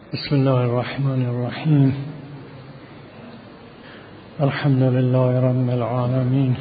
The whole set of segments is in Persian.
بسم الله الرحمن الرحیم. الحمد لله رب العالمین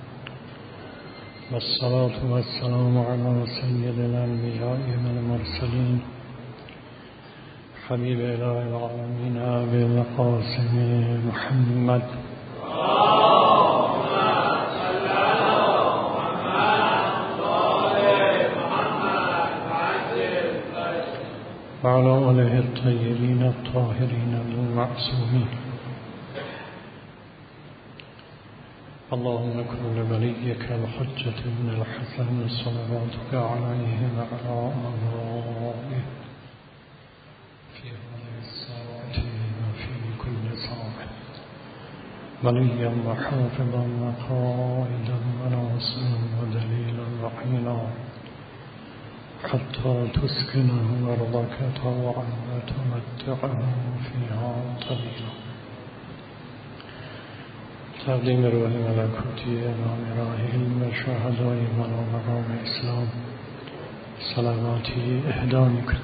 والصلاة والسلام علی سید الانبیاء والمرسلین حبیب اله العالمین ابی القاسم محمد وعلى آله الطيبين الطاهرين المعصومين. اللهم كن لوليك الحجة بن الحسن صلواتك عليه وعلى آبائه في هذه الساعة وفي كل ساعة وليا وحافظا وقائدا وناصرا ودليلا وعينا حتى تسكنه أرضك طوعا وتمتعه فيها طويلا. تقدیم روح ملکوتی امام راه علم و شهدای بنا مقام اسلام صلواتی اهدا میکنم.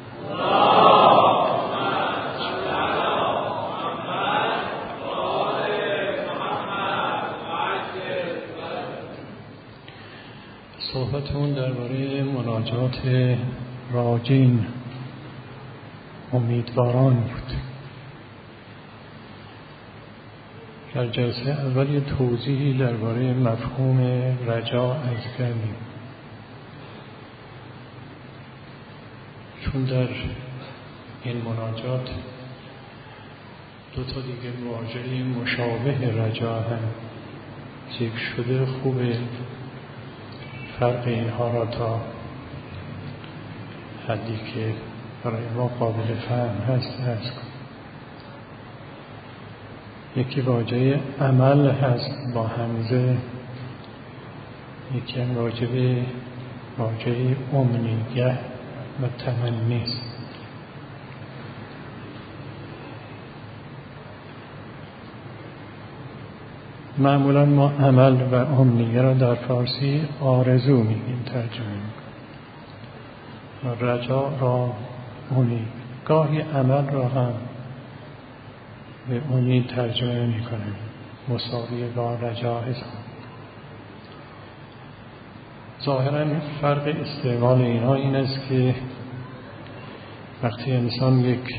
صحبتمون درباره مناجات راجین امیدواران بود. در جلسه اول یه توضیحی درباره مفهوم رجا از کردیم، چون در این مناجات دو تا دیگه واژه مشابه رجا هم ذکر شده. خوبه فرق اینها را تا حدی که برای ما قابل فهم هست ارز کنم. یکی واژه عمل هست با همزه، یکی هم واژه امنیه و تمنی است. معمولا ما عمل و امنیه را در فارسی آرزو میگیم، ترجمه میکنیم. رجا را امید، گاهی عمل را هم به امید ترجمه میکنیم، مساوی با رجا حساب. ظاهرا فرق استعمال اینها این است که وقتی انسان یک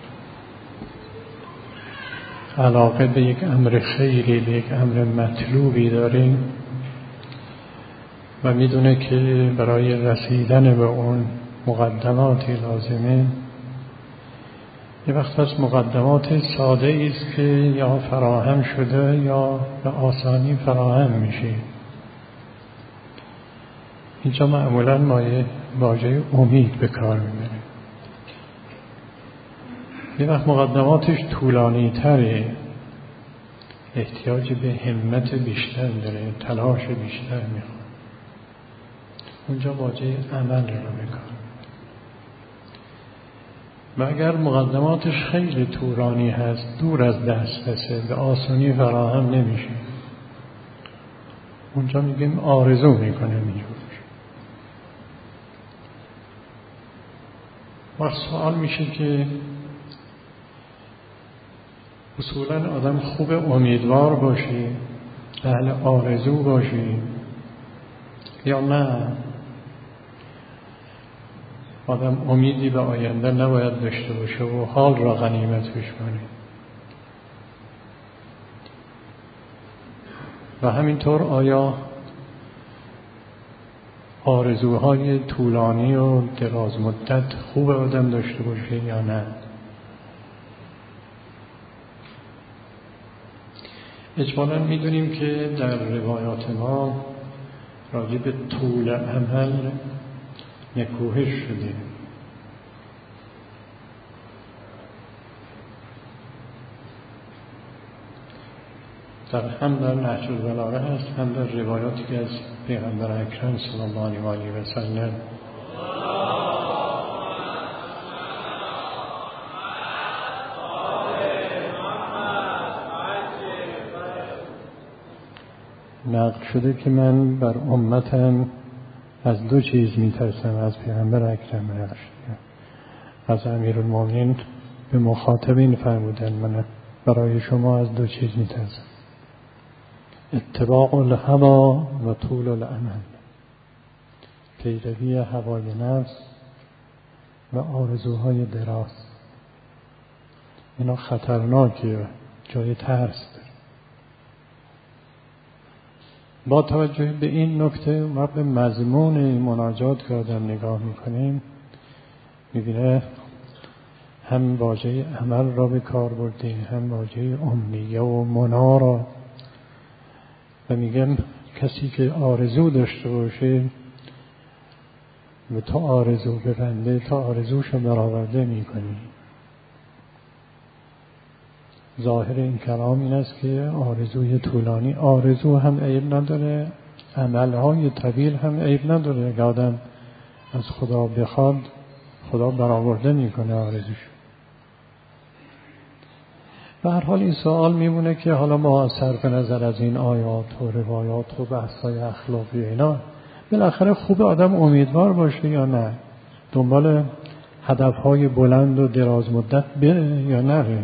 علاقه به یک امر خیری، به یک امر مطلوبی داره و میدونه که برای رسیدن به اون مقدماتی لازمه، یه وقت از مقدمات ساده است که یا فراهم شده یا به آسانی فراهم میشه. اینجا معمولا ما واژه امید به کار میبریم. یه وقت مقدماتش طولانی تره، احتیاج به همت بیشتر داره، تلاش بیشتر میخواد، اونجا واژه عمل رو بکار. و اگر مقدماتش خیلی طولانی هست، دور از دسترسه، به آسانی فراهم نمیشه، اونجا میگیم آرزو میکنه اینجور. و سوال میشه که اصولا آدم خوب امیدوار باشه، اهل آرزو باشه، یا نه آدم امیدی به آینده نباید داشته باشه و حال را غنیمت بشماره. و همینطور آیا آرزوهای طولانی و دراز مدت خوب آدم داشته باشه یا نه؟ اجمالاً میدونیم که در روایات ما راجع به طول عمل نکوهش شده. هم در نهج البلاغه هست، هم در روایاتی که از پیغمبر اکرم صلی الله علیه و سلم نقل شده که من بر امتم از دو چیز میترسم، از پیغمبر اکرم. از امیرالمومنین به مخاطبین فرمودن من برای شما از دو چیز می‌ترسم: اتباع الهوا و طول الامل، پیروی هوای نفس و آرزوهای دراز. اینا خطرناکه، جای ترس داره. با توجه به این نکته ما به مضمون مناجات که آدم نگاه میکنیم میبینه هم واژه عمل را به کار برده، هم واژه امنیه و منا را، و میگم کسی که آرزو داشته باشه و تا آرزو ببنده تا آرزوشو برآورده میکنی. ظاهر این کلام این است که آرزوی طولانی، آرزو هم عیب نداره، عملهای طویل هم عیب نداره. اگه آدم از خدا بخواد خدا برآورده میکنه آرزوش. به هر حال این سوال میمونه که حالا ما صرف نظر از این آیات و روایات و بحث‌های اخلاقی اینا بالاخره خوب آدم امیدوار باشه یا نه، دنبال هدفهای بلند و دراز مدت بره یا نره.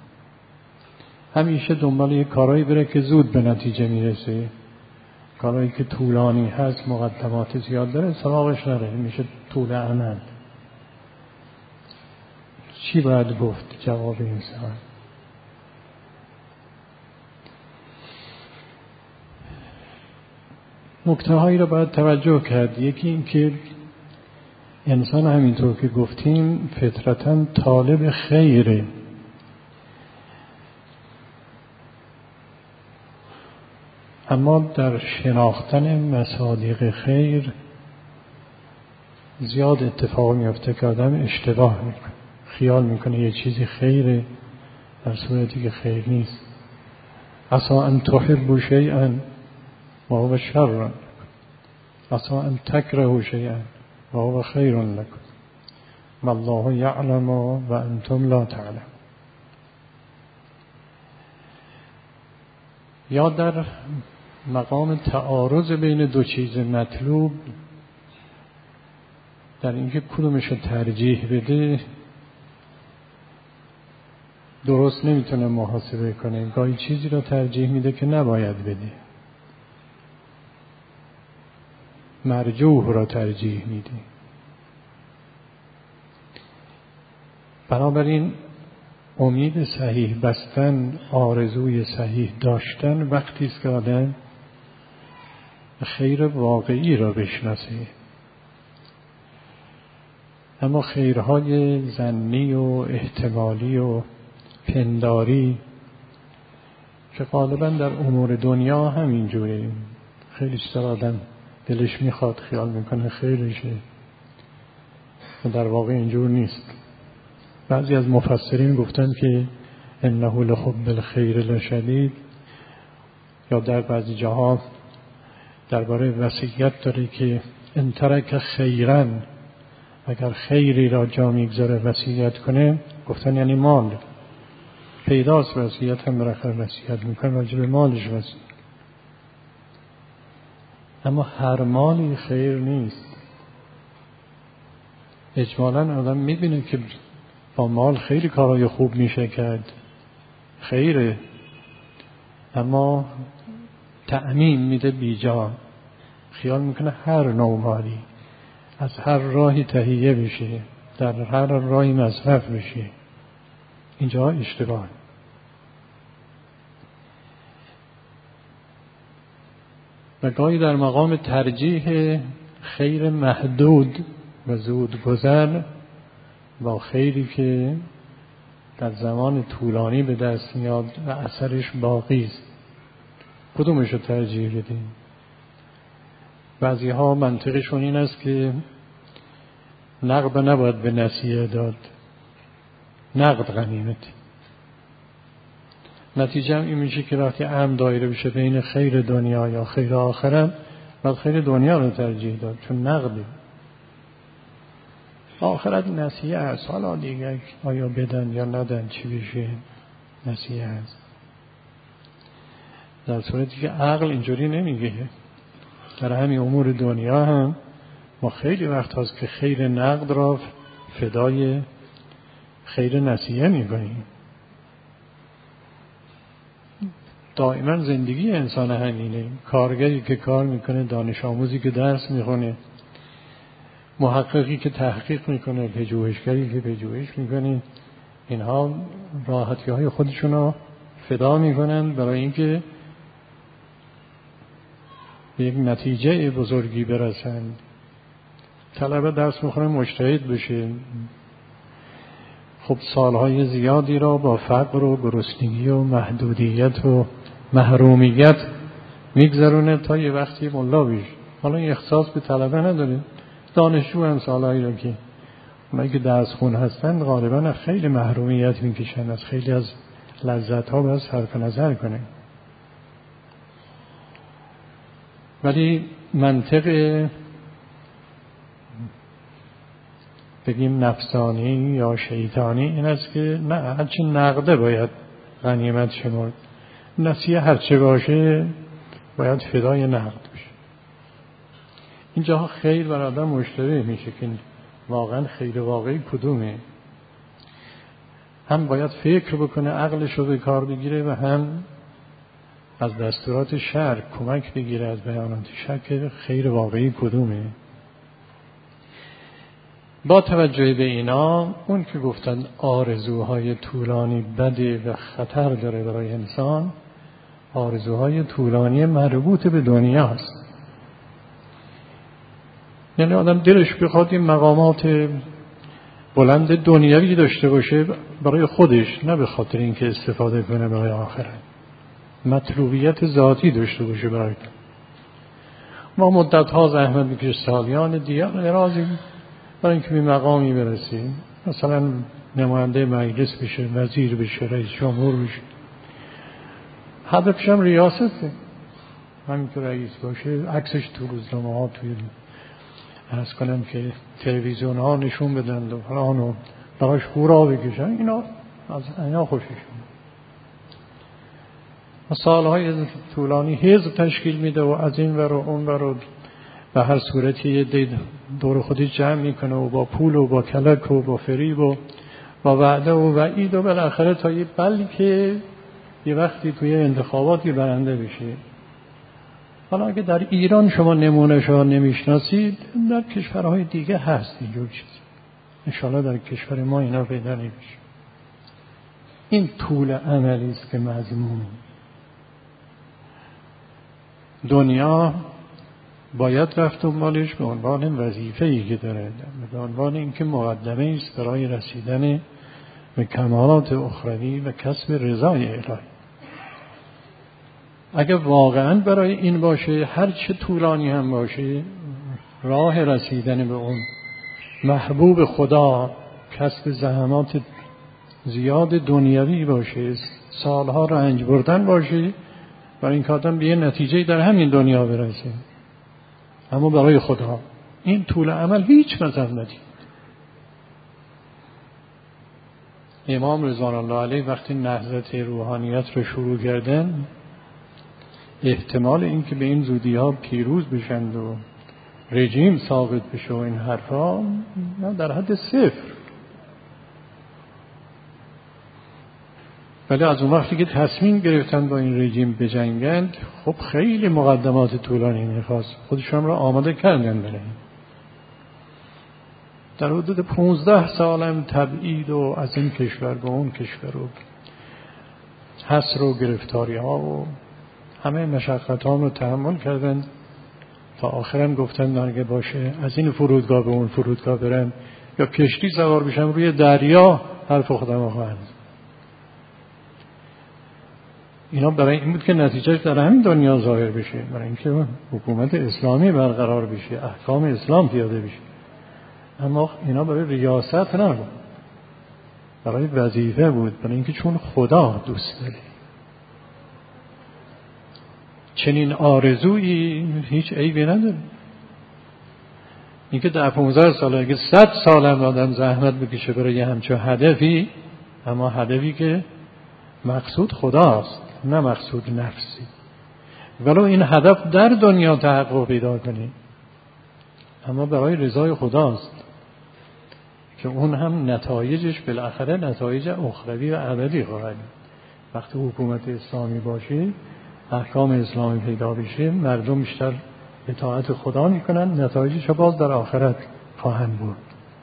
همیشه دنبال یک کارایی بره که زود به نتیجه میرسه، کارایی که طولانی هست، مقدمات زیاد داره، سراغش نره، میشه طول عمل. چی باید گفت جواب این سوال؟ نکته هایی رو باید توجه کرد. یکی این که انسان همینطور که گفتیم فطرتاً طالب خیره، اما در شناختن مصادیق خیر زیاد اتفاق میفته که آدم اشتباه میکنه، خیال میکنه یه چیزی خیره در صورتی که خیر نیست. عسى ان تحبوا شیئا و هو شر، عسى ان تکرهوا شیئا و هو خیر لكم والله یعلم و انتم لا تعلمون. یا در مقام تعارض بین دو چیز مطلوب، در اینکه کدومش رو ترجیح بده درست نمیتونه محاسبه کنه. گاهی چیزی رو ترجیح میده که نباید بده، مرجوح را ترجیح میده. بنابراین امید صحیح بستن، آرزوی صحیح داشتن وقتی است که آدم خیر واقعی را بشناسه. اما خیرهای ظنی و احتمالی و پنداری که غالبا در امور دنیا همینجوره، خیلی چیزا آدم دلش میخواد خیال میکنه خیرشه و در واقع اینجور نیست. بعضی از مفسرین گفتن که انه لحب الخیر لشدید، یا در بعضی جاها درباره وصیت داره که ان ترک خیرا، اگر خیری را جا میگذاره وصیت کنه، گفتن یعنی مال. پیداست وصیت هم برخور وصیت میکنه راجع به مالش وصیت، اما هر مالی خیر نیست. اجمالاً آدم میبینه که با مال خیلی کارهای خوب میشه کرد، خیره، اما تعمیم میده بیجا، خیال میکنه هر نوع مالی از هر راهی تهیه بشه، در هر راهی مصرف بشه. اینجا اشتباه. و گاهی در مقام ترجیح خیر محدود و زود گذر با خیری که در زمان طولانی به دست میاد و اثرش باقی است، کدومش رو ترجیح بدیم؟ بعضی ها منطقشون این است که نقد نباید به نسیه داد، نقد غنیمت. نتیجه این میشه که وقتی امر دایره بشه بین خیر دنیا یا خیر آخرت، باید خیر دنیا رو ترجیح داد، چون نقده. آخرت نسیه است، حالا دیگه آیا بدن یا ندن چی بشه، نسیه است. در صورتی که عقل اینجوری نمیگه. در همین امور دنیا هم ما خیلی وقت هست که خیر نقد را فدای خیر نصیحه میکنیم. دائما زندگی انسان همینه. کارگری که کار میکنه، دانش آموزی که درس میخونه، محققی که تحقیق میکنه، پژوهشگری که پژوهش میکنه، اینها راحتی های خودشون رو فدا میکنن برای اینکه به یک نتیجه بزرگی برسن. طلبه درس میخونه مجتهد بشه، خب سالهای زیادی را با فقر و گرسنگی و محدودیت و محرومیت میگذرونه تا یه وقتی ملا بشه. حالا این اختصاص به طلبه نداره، دانشجو هم سالهایی را که اونایی که درس خون هستند غالبا خیلی محرومیت میکشن، از خیلی از لذت ها باید صرف نظر کنه. ولی منطق بگیم نفسانی یا شیطانی این است که نه، هرچی نقده باید غنیمت شمرد، نصیحه هرچه باشه باید فدای نقد بشه. اینجا خیر بر آدم مشتبه میشه که واقعا خیر واقعی کدومه. هم باید فکر بکنه، عقلش رو به کار بگیره و هم از دستورات شرع کمک بگیره، از بیانات شرع که خیر واقعی کدومه. با توجه به اینا، اون که گفتند آرزوهای طولانی بده و خطر داره برای انسان، آرزوهای طولانی مربوط به دنیا است. یعنی آدم دلش بخواد این مقامات بلند دنیوی داشته باشه برای خودش، نه به خاطر اینکه استفاده کنه برای آخرت، مطلوبیت ذاتی داشته باشه برای ما مدت ها زحمت میکشه، سالیان دیگر درازی برای اینکه به مقامی برسیم، مثلا نماینده مجلس بشه، وزیر بشه، رئیس جمهور بشه، هدفش هم ریاسته. همین که رئیس باشه عکسش تو روزنامه ها، توی عرض کنم که تلویزیون ها نشون بدن و فلان و براش هورا بکشن، اینا از اینا خوششون. سالهای طولانی حزب تشکیل میده و از این ور و اون ور به هر صورتی یه دور خودی جمع میکنه و با پول و با کلک و با فریب و با وعده و وعید و بالاخره تا یه بلکه یه وقتی توی انتخاباتی برنده بشه. حالا اگه در ایران شما نمونه‌ش رو نمیشناسید، در کشورهای دیگه هست اینجور چیز. انشاءالله در کشور ما اینا پیدا نمیشه. این طول عملی است که مذموم. دنیا باید رفت دنبالش به عنوان وظیفه‌ای که داره، به عنوان اینکه مقدمه است برای رسیدن به کمالات اخروی و کسب رضای الهی. اگر واقعا برای این باشه، هر چه طولانی هم باشه، راه رسیدن به اون محبوب خدا کسب زحمات زیاد دنیوی باشه، سالها رنج بردن باشه، برای این که آدم به یه نتیجه در همین دنیا برسه، اما برای خدا این طول عمل هیچ مزد ندید. امام رضوان الله علیه وقتی نهضت روحانیت رو شروع کردن، احتمال این که به این زودی ها پیروز بشند و رژیم ثابت بشه و این حرفا در حد صفر. ولی از اون وقتی که تصمیم گرفتن با این رژیم بجنگند، خب خیلی مقدمات طولانی میخواست، خودشون را آماده کردن برای در حدود 15 سالم تبعید و از این کشور به اون کشور و حصر و گرفتاری ها و همه مشقت ها رو تحمل کردن تا آخرم گفتن اگه باشه از این فرودگاه به اون فرودگاه برم یا کشتی سوار بشم روی دریا حرف خودم خواهند. اینا برای این بود که نتیجهش در همین دنیا ظاهر بشه، برای اینکه حکومت اسلامی برقرار بشه، احکام اسلام پیاده بشه. اما اینا برای ریاست نبود، برای وظیفه بود، برای اینکه چون خدا دوست داره. چنین آرزویی هیچ عیبی نداره. اینکه در 15 سال اگه 100 سالم آدم زحمت بکشه برای همچون هدفی، اما هدفی که مقصود خداست نه مقصود نفسی، ولو این هدف در دنیا تحقق پیدا کنی، اما برای رضای خداست که اون هم نتایجش بالاخره نتایج اخروی و ابدی خواهد. وقتی حکومت اسلامی باشه، احکام اسلامی پیدا بشه، مردم بیشتر اطاعت خدا میکنن، نتایجش باز در آخرت خواهند بود.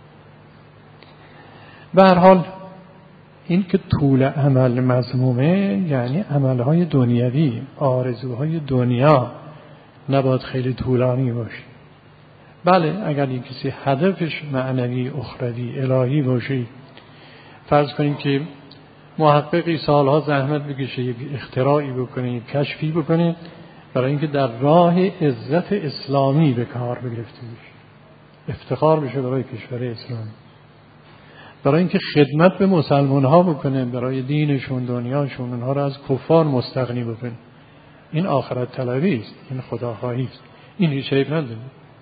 به هر حال این که طول عمل مذمومه، یعنی عملهای دنیوی، آرزوهای دنیا نباید خیلی طولانی باشه. بله اگر یک کسی هدفش معنوی، اخروی، الهی باشه، فرض کنیم که محققی سالها زحمت بکشه، یک اختراعی بکنه، یک کشفی بکنه برای اینکه در راه عزت اسلامی به کار بگرفته بشه، افتخار بشه برای کشور اسلامی، برای اینکه خدمت به مسلمان ها بکنه، برای دینشون، دنیاشون، اونها را از کفار مستغنی بکنه. این آخرت طلبی است، این خداخواهی است، این هیچ عیب نداره.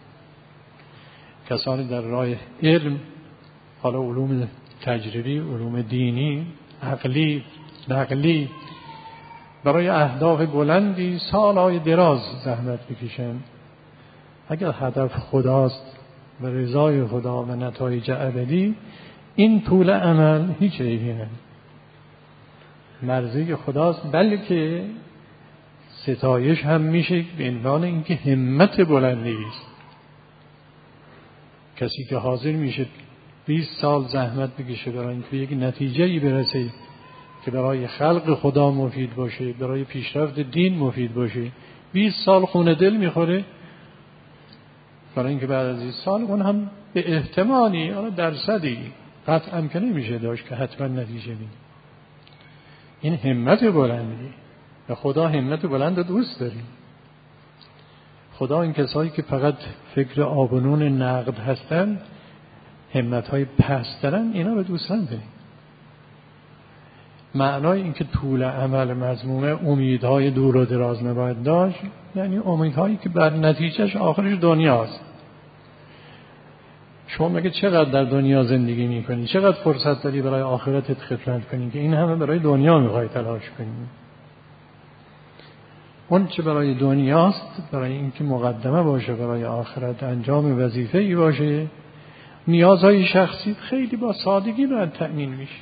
کسانی در راه علم، حالا علوم تجربی، علوم دینی، عقلی، نقلی، برای اهداف بلندی سالهای دراز زحمت بکشن، اگر هدف خداست و رضای خدا و نتایج ابدی، این طول عمل هیچ عیبی نداره، مرضی خداست، بلکه ستایش هم میشه به عنوان اینکه همت بلندی است. کسی که حاضر میشه 20 سال زحمت بکشه برای اینکه یک نتیجه‌ای برسه که برای خلق خدا مفید باشه، برای پیشرفت دین مفید باشه، 20 سال خون دل میخوره برای اینکه بعد از 20 سال اون هم به احتمالی درصدی قطعا که نمیشه داشت که حتما نتیجه میده. این همت بلندی و خدا همت بلند دوست داریم. خدا این کسایی که فقط فکر آب و نون نقد هستن، همت‌های پست دارن، اینا رو دوست نداریم. معنای این که طول عمل مذمومه، امیدهای دور و دراز نباید داشت، یعنی امیدهایی که بر نتیجهش آخرش دنیاست. شما مگه چقدر در دنیا زندگی میکنی؟ چقدر فرصت داری برای آخرتت خدمت کنی که این همه برای دنیا میخوای تلاش کنی؟ اون چه برای دنیاست، برای اینکه مقدمه باشه برای آخرت، انجام وظیفه‌ای باشه، نیازهای شخصی خیلی با سادگی باید تأمین میشه.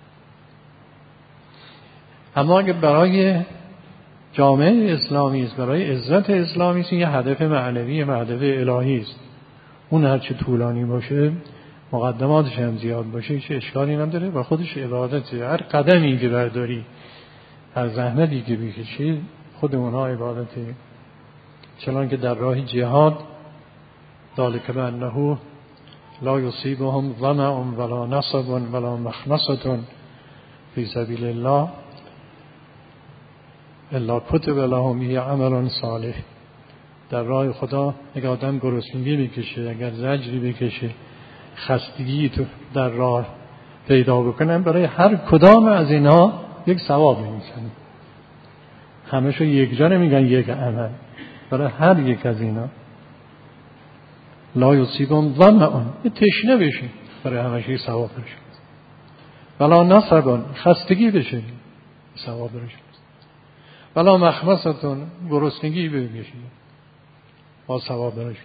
اما اگه برای جامعه اسلامی است، برای عزت اسلامی است، یه هدف معنوی و هدف الهی است، اون هرچه طولانی باشه، مقدماتش هم زیاد باشه، هیچ اشکالی نداره و خودش عبادته. هر قدمی که برداری، هر زحمتی که بکشی، خود اونها عبادته. چنان که در راه جهاد، ذالک بأنه لا یصیبهم ظمأ ولا نصب ولا مخمصة فی سبیل الله الا کتب لهم به عمل صالح. در راه خدا اگر آدم گرسنگی بکشه، اگر زجری بکشه، خستگی تو در راه پیدا بکنن، برای هر کدام از اینا یک ثواب می‌نویسن. همشو یک جا نمیگن یک عمل، برای هر یک از اینا لا یصیبهم ظمأ، تشنه بشه، برای همش یک ثواب بشه. ولا نصب، خستگی بشه، ثواب بشه. ولا مخمصة، گرسنگی بشه، با ثواب بشه.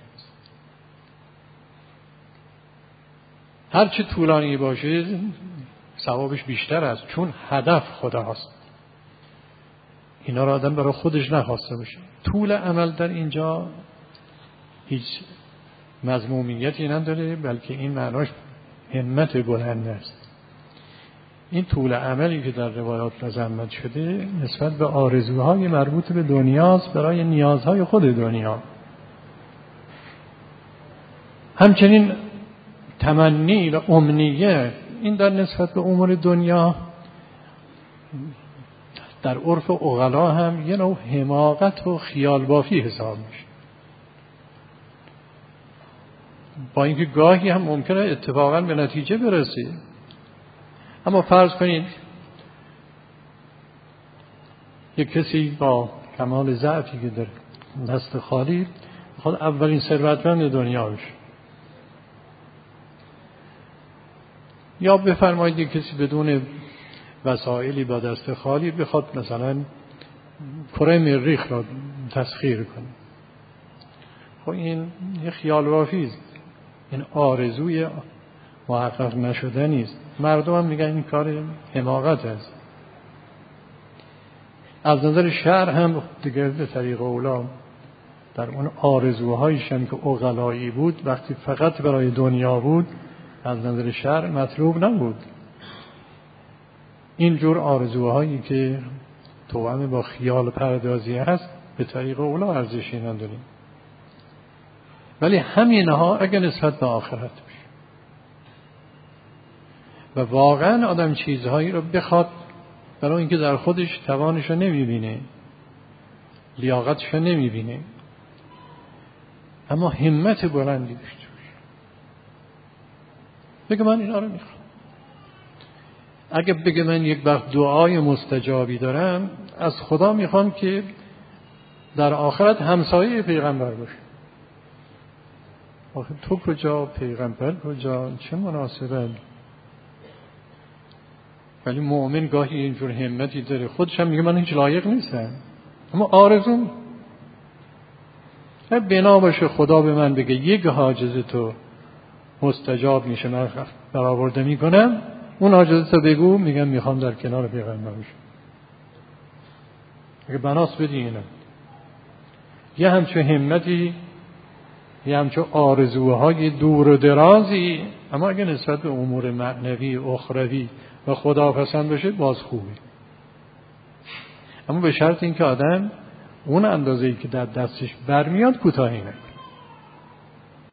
هر چه طولانی باشه ثوابش بیشتر است، چون هدف خداست. اینا را آدم برای خودش نخواسته باشه. طول عمل در اینجا هیچ مذمومیتی نداره، بلکه این معناش همت بلند است. این طول عملی که در روایات مذمت شده نسبت به آرزوهای مربوط به دنیاست، برای نیازهای خود دنیا. همچنین تمنی و امنیه، این در نسبت به امور دنیا در عرف عقلا هم یه نوع حماقت و خیال بافی حساب میشه. با اینکه گاهی هم ممکنه اتفاقا به نتیجه برسه. اما فرض کنید یک کسی با کمال ضعفی که در دست خالی خود اولین ثروتمند دنیا بشه، یا بفرمایید یک کسی بدون وسایلی با دست خالی بخواد مثلا کره مریخ را تسخیر کنه. خب این یه خیال بافی است، این آرزوی محقق نشدنی است. مردم هم میگن این کار حماقت است. از نظر شرع هم دیگه به طریق اولا در اون آرزوهایشان که عقلایی بود، وقتی فقط برای دنیا بود از نظر شرع مطلوب نبود. اینجور آرزوهایی که توأم با خیال پردازی هست به طریق اولا ارزشی نداریم. ولی همینها اگر نسبت به آخرت بشه و واقعا آدم چیزهایی رو بخواد برای اینکه در خودش توانش رو نمیبینه، لیاقتش رو نمیبینه، اما همت بلندی داشته باشه، بگه من اینا رو میخوام. اگه بگه من یک وقت دعای مستجابی دارم، از خدا میخوام که در آخرت همسایه پیغمبر باشه. آخه تو کجا، پیغمبر کجا، چه مناسبت؟ ولی مؤمن گاهی اینجور همتی داره، خودش هم میگه من هیچ لایق نیستم، اما آرزوم بنا باشه خدا به من بگه یک حاجز تو مستجاب میشه، من برآورده میکنم، اون حاجز تو بگو، میگم میخوام در کنار پیغمبر باشم. اگه بناس بدی اینا یه همچون همتی، یه همچون آرزوهای دور و درازی، اما اگه نسبت به امور معنوی اخروی و خدا پسند باشه باز خوبه. اما به شرط اینکه آدم اون اندازه‌ای که در دستش برمیاد کوتاهی نکنه.